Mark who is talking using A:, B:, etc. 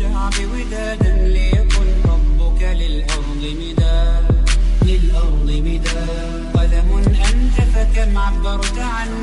A: الشعب ودادا ليكن ربك للأرض مداد. قلم أنت فكم عبرت عن